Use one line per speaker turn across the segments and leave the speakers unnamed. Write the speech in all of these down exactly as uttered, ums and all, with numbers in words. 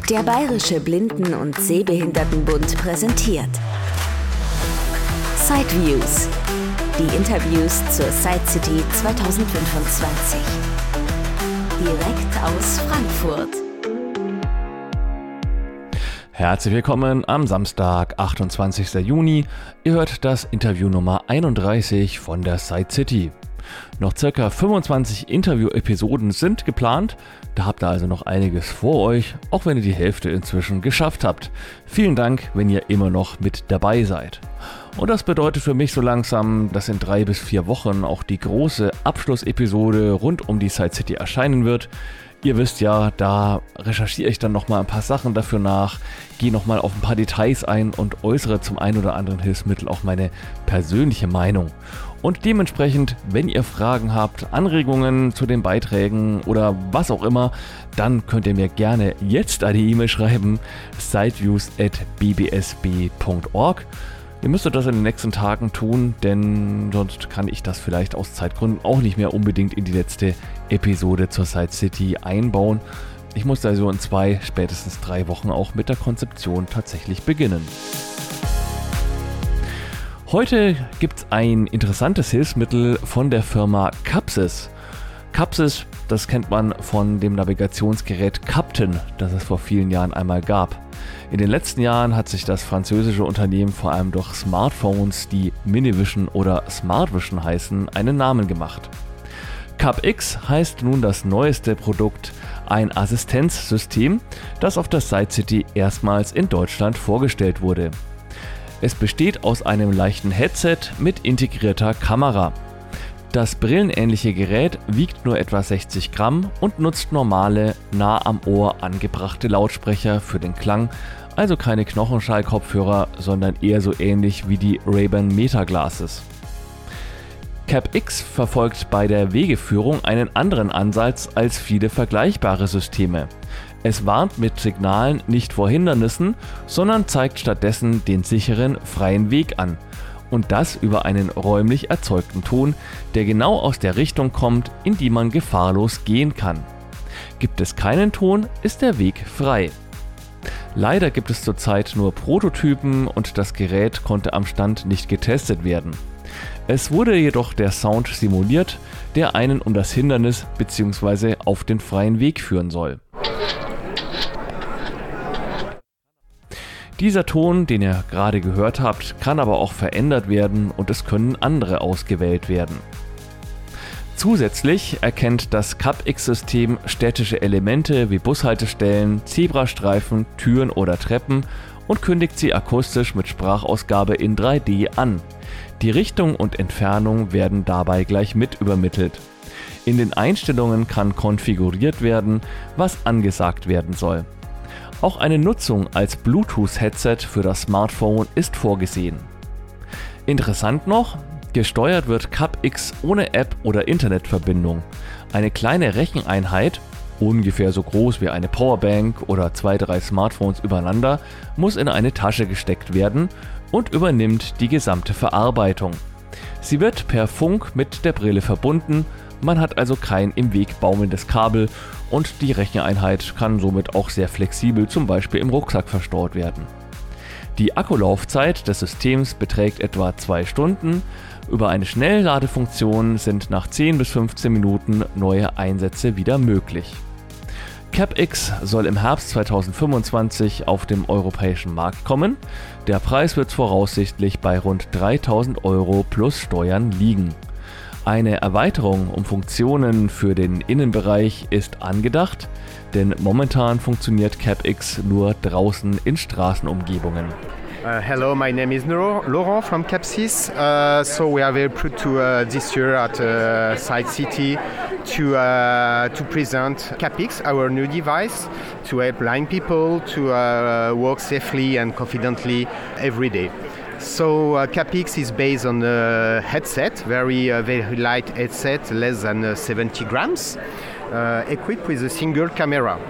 Der Bayerische Blinden- und Sehbehindertenbund präsentiert Sideviews, die Interviews zur Side City zwanzig fünfundzwanzig. Direkt aus Frankfurt.
Herzlich willkommen am Samstag, achtundzwanzigsten Juni. Ihr hört das Interview Nummer einunddreißig von der Side City. Noch circa fünfundzwanzig Interview-Episoden sind geplant. Da habt ihr also noch einiges vor euch, auch wenn ihr die Hälfte inzwischen geschafft habt. Vielen Dank, wenn ihr immer noch mit dabei seid. Und das bedeutet für mich so langsam, dass in drei bis vier Wochen auch die große Abschlussepisode rund um die Side City erscheinen wird. Ihr wisst ja, da recherchiere ich dann nochmal ein paar Sachen dafür nach, gehe nochmal auf ein paar Details ein und äußere zum einen oder anderen Hilfsmittel auch meine persönliche Meinung. Und dementsprechend, wenn ihr Fragen habt, Anregungen zu den Beiträgen oder was auch immer, dann könnt ihr mir gerne jetzt eine E-Mail schreiben, sideviews at b b s b punkt org. Ihr müsstet das in den nächsten Tagen tun, denn sonst kann ich das vielleicht aus Zeitgründen auch nicht mehr unbedingt in die letzte Episode zur Side City einbauen. Ich muss also in zwei, spätestens drei Wochen auch mit der Konzeption tatsächlich beginnen. Heute gibt es ein interessantes Hilfsmittel von der Firma Capsys. Capsys, das kennt man von dem Navigationsgerät Captain, das es vor vielen Jahren einmal gab. In den letzten Jahren hat sich das französische Unternehmen vor allem durch Smartphones, die Minivision oder Smartvision heißen, einen Namen gemacht. CapX heißt nun das neueste Produkt, ein Assistenzsystem, das auf der Side City erstmals in Deutschland vorgestellt wurde. Es besteht aus einem leichten Headset mit integrierter Kamera. Das brillenähnliche Gerät wiegt nur etwa sechzig Gramm und nutzt normale, nah am Ohr angebrachte Lautsprecher für den Klang, also keine Knochenschall-Kopfhörer, sondern eher so ähnlich wie die Ray-Ban Meta Glasses. CapX verfolgt bei der Wegeführung einen anderen Ansatz als viele vergleichbare Systeme. Es warnt mit Signalen nicht vor Hindernissen, sondern zeigt stattdessen den sicheren, freien Weg an. Und das über einen räumlich erzeugten Ton, der genau aus der Richtung kommt, in die man gefahrlos gehen kann. Gibt es keinen Ton, ist der Weg frei. Leider gibt es zurzeit nur Prototypen und das Gerät konnte am Stand nicht getestet werden. Es wurde jedoch der Sound simuliert, der einen um das Hindernis bzw. auf den freien Weg führen soll. Dieser Ton, den ihr gerade gehört habt, kann aber auch verändert werden und es können andere ausgewählt werden. Zusätzlich erkennt das CapX-System städtische Elemente wie Bushaltestellen, Zebrastreifen, Türen oder Treppen und kündigt sie akustisch mit Sprachausgabe in drei D an. Die Richtung und Entfernung werden dabei gleich mit übermittelt. In den Einstellungen kann konfiguriert werden, was angesagt werden soll. Auch eine Nutzung als Bluetooth-Headset für das Smartphone ist vorgesehen. Interessant noch, gesteuert wird CapX ohne App oder Internetverbindung. Eine kleine Recheneinheit, ungefähr so groß wie eine Powerbank oder zwei, drei Smartphones übereinander, muss in eine Tasche gesteckt werden und übernimmt die gesamte Verarbeitung. Sie wird per Funk mit der Brille verbunden, man hat also kein im Weg baumelndes Kabel und die Recheneinheit kann somit auch sehr flexibel zum Beispiel im Rucksack verstaut werden. Die Akkulaufzeit des Systems beträgt etwa zwei Stunden. Über eine Schnellladefunktion sind nach zehn bis fünfzehn Minuten neue Einsätze wieder möglich. CapX soll im Herbst zweitausendfünfundzwanzig auf dem europäischen Markt kommen. Der Preis wird voraussichtlich bei rund dreitausend Euro plus Steuern liegen. Eine Erweiterung um Funktionen für den Innenbereich ist angedacht, denn momentan funktioniert CapX nur draußen in Straßenumgebungen.
Uh, hello, my name is Laurent from Capsys. Uh, so we are very proud to uh, this year at uh, Side City to uh, to present CapX, our new device, to help blind people to uh, walk safely and confidently every day. So uh, CapX is based on a headset, very uh, very light headset, less than uh, seventy grams, uh, equipped with a single camera.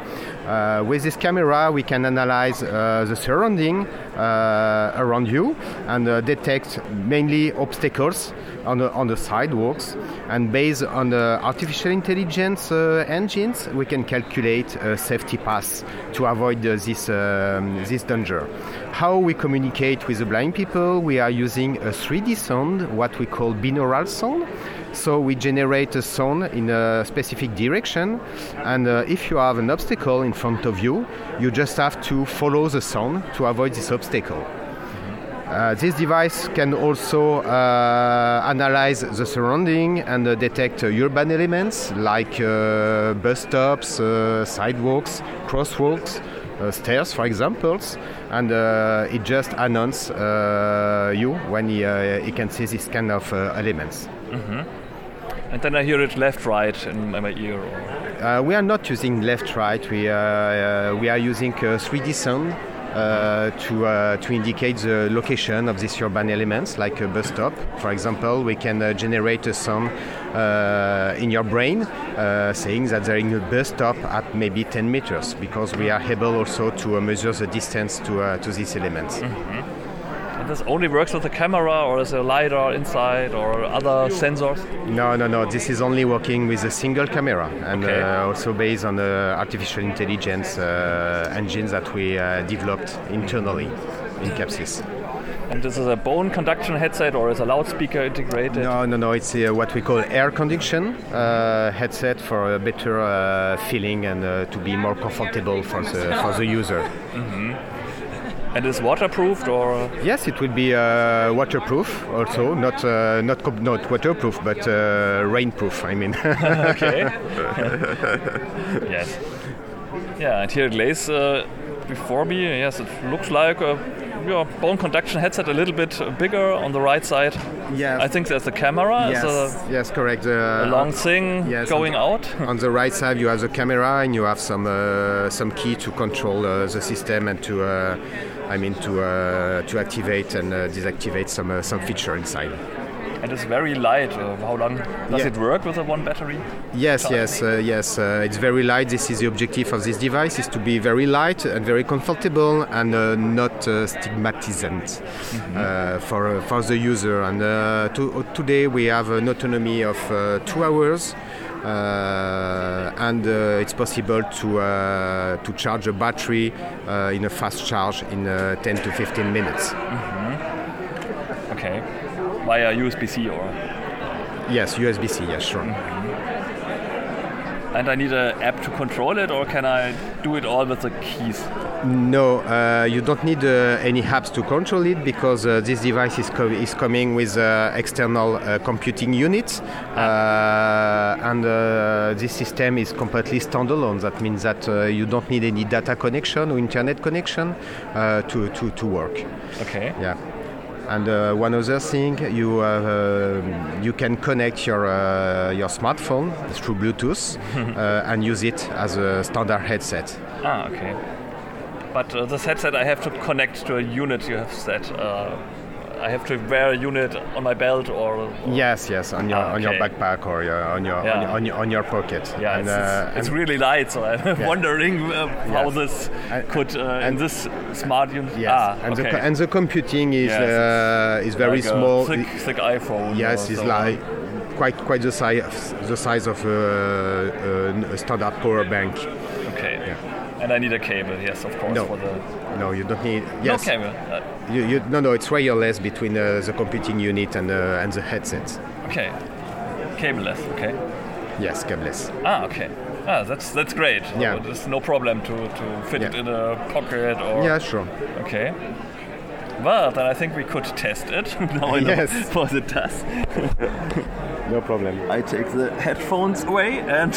Uh, with this camera, we can analyze uh, the surrounding uh, around you and uh, detect mainly obstacles on the, on the sidewalks. And based on the artificial intelligence uh, engines, we can calculate a safety path to avoid uh, this um, this danger. How we communicate with the blind people? We are using a three D sound, what we call binaural sound. So we generate a sound in a specific direction, and uh, if you have an obstacle in front of you, you just have to follow the sound to avoid this obstacle. Uh, this device can also uh, analyze the surrounding and uh, detect uh, urban elements like uh, bus stops, uh, sidewalks, crosswalks, uh, stairs, for example, and uh, it just announces uh, you when he, uh, he can see this kind of uh, elements.
Mm-hmm. And then I hear it left, right in my ear. Or...
Uh, we are not using left, right. We uh, uh, we are using uh, three D sound uh, to uh, to indicate the location of these urban elements, like a bus stop. For example, we can uh, generate a sound uh, in your brain uh, saying that there is a bus stop at maybe ten meters, because we are able also to uh, measure the distance to uh, to these elements.
Mm-hmm. And this only works with the camera, or is there a LiDAR inside, or other sensors?
No, no, no. This is only working with a single camera, and
okay.
uh, also based on the artificial intelligence uh, engines that we uh, developed internally in Capsys.
And this is a bone conduction headset, or is a loudspeaker integrated?
No, no, no. It's uh, what we call air conduction uh, headset for a better uh, feeling and uh, to be more comfortable for the for the user.
Mm-hmm. And is waterproofed, or?
Yes, it will be uh, waterproof also, not uh, not co- not waterproof, but uh, rainproof. I mean.
Okay. Yes. Yeah, and here it lays uh, before me. Yes, it looks like a yeah, bone conduction headset, a little bit bigger on the right side.
Yes.
I think there's a camera.
Yes,
a,
yes, correct. Uh,
a long thing
yes,
going
on
out.
On the right side, you have the camera, and you have some uh, some key to control uh, the system and to, uh, I mean, to uh, to activate and uh, deactivate some uh, some feature inside.
And it's very light. Uh, how long does
yeah.
it work with a one battery?
Yes, yes, uh, yes. Uh, it's very light. This is the objective of this device: is to be very light and very comfortable and uh, not uh, stigmatizant mm-hmm. uh, for uh, for the user. And uh, to, today we have an autonomy of uh, two hours. Uh, and uh, it's possible to uh, to charge a battery uh, in a fast charge in uh, ten to fifteen minutes.
Mm-hmm. Okay. Via U S B C or?
Yes, U S B C, yes, sure.
Mm-hmm. And I need an app to control it, or can I do it all with the keys?
No, uh, you don't need uh, any apps to control it, because uh, this device is, co- is coming with uh, external uh, computing units, uh, and uh, this system is completely standalone. That means that uh, you don't need any data connection or internet connection uh, to, to, to work.
Okay.
Yeah. And uh, one other thing, you uh, you can connect your uh, your smartphone through Bluetooth uh, and use it as a standard headset.
Ah, okay. But uh, this headset I have to connect to a unit you have set. Uh, I have to wear a unit on my belt, or, or
yes, yes, on your
ah, okay.
on your backpack or your, on your
yeah.
on your, on your on your pocket.
Yeah,
and,
it's,
uh,
it's
and
really light, so I'm
yeah.
wondering uh, how
yes.
this
and,
could uh,
and
in this smart unit.
Yes,
ah,
and
okay.
the and the computing is
yes,
uh, is very
like
small.
A thick, thick iPhone.
Yes, it's so. like quite quite the size the size of a, a standard power bank.
Okay.
Yeah.
And I need a cable, yes, of course.
No,
for the
no, you don't need. Yes.
No cable. Uh,
you, you, no, no, it's wireless between uh, the computing unit and uh, and the headset.
Okay. Cableless. Okay.
Yes, cableless.
Ah, okay. Ah, that's that's great.
Yeah.
So there's no problem to, to fit
yeah.
it in a pocket or.
Yeah, sure.
Okay. Well, then I think we could test it. Now I know
yes.
what it does.
No problem.
I take the headphones away and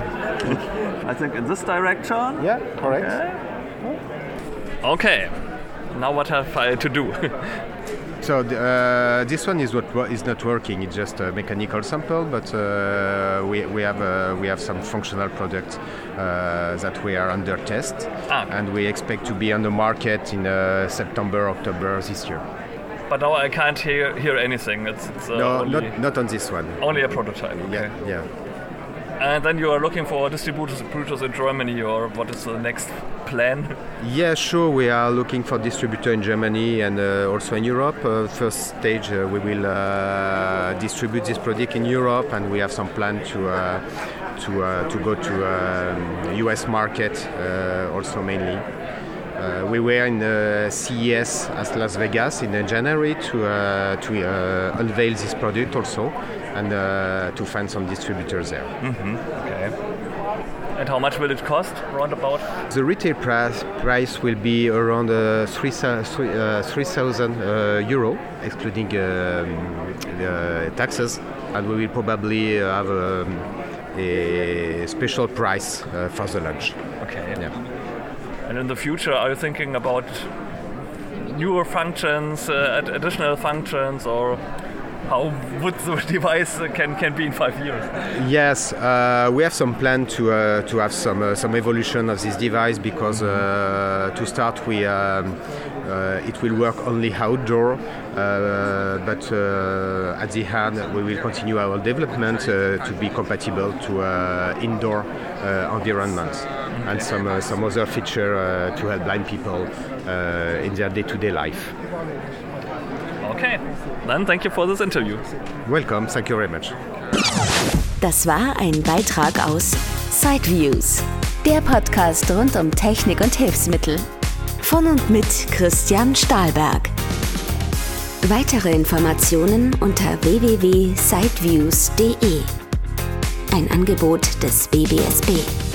I think in this direction.
Yeah, correct.
Okay. Okay. Now what have I to do?
So uh, this one is what is not working. It's just a mechanical sample, but uh, we we have uh, we have some functional product uh, that we are under test,
ah.
and we expect to be on the market in uh, September, October this year.
But now I can't hear hear anything. It's, it's uh,
no,
only
not not on this one.
Only a prototype. Okay.
Yeah, yeah.
And then you are looking for distributors, distributors in Germany, or what is the next plan?
Yeah, sure. We are looking for distributor in Germany and uh, also in Europe. Uh, first stage, uh, we will uh, distribute this product in Europe, and we have some plan to uh, to uh, to go to um, U S market uh, also mainly. Uh, we were in the C E S at Las Vegas in uh, January to uh, to uh, unveil this product also, and uh, to find some distributors there.
Mm-hmm. Okay. And how much will it cost, roundabout?
The retail price price will be around uh, three thousand uh, euro, excluding um, the taxes, and we will probably have um, a special price uh, for the launch.
Okay.
Yeah.
And in the future, are you thinking about newer functions, uh, additional functions, or how would the device can, can be in five years?
Yes, uh, we have some plan to uh, to have some uh, some evolution of this device, because uh, to start, we um, uh, it will work only outdoor, uh, but uh, at the end we will continue our development uh, to be compatible to uh, indoor uh, environments. And some uh, some other feature uh, to help blind people uh, in their day-to-day life.
Okay, then thank you for this interview.
Welcome, thank you very much.
Das war ein Beitrag aus Sideviews, der Podcast rund um Technik und Hilfsmittel. Von und mit Christian Stahlberg. Weitere Informationen unter w w w punkt sideviews punkt d e. Ein Angebot des B B S B.